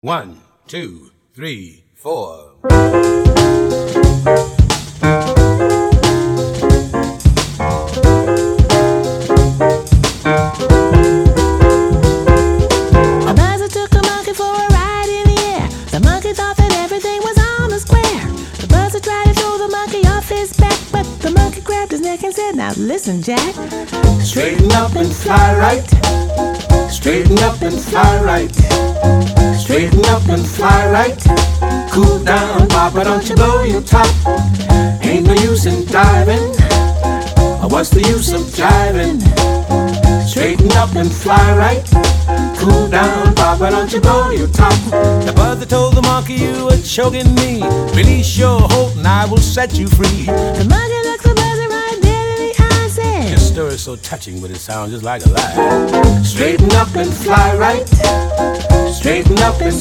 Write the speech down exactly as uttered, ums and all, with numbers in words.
One, two, three, four. And said, now listen, Jack. Straighten up and fly right. Straighten up and fly right. Straighten up and fly right. Cool down, Papa, don't you blow your top. Ain't no use in diving. What's the use of jiving? Straighten up and fly right. Cool down, Papa, don't you blow your top. The buzzer told the monkey, you were choking me. Release your hold and I will set you free. The monkey looks the buzzer right dead in the eye and said, your story's so touching, but it sounds just like a lie. Straighten up and fly right. Straighten up and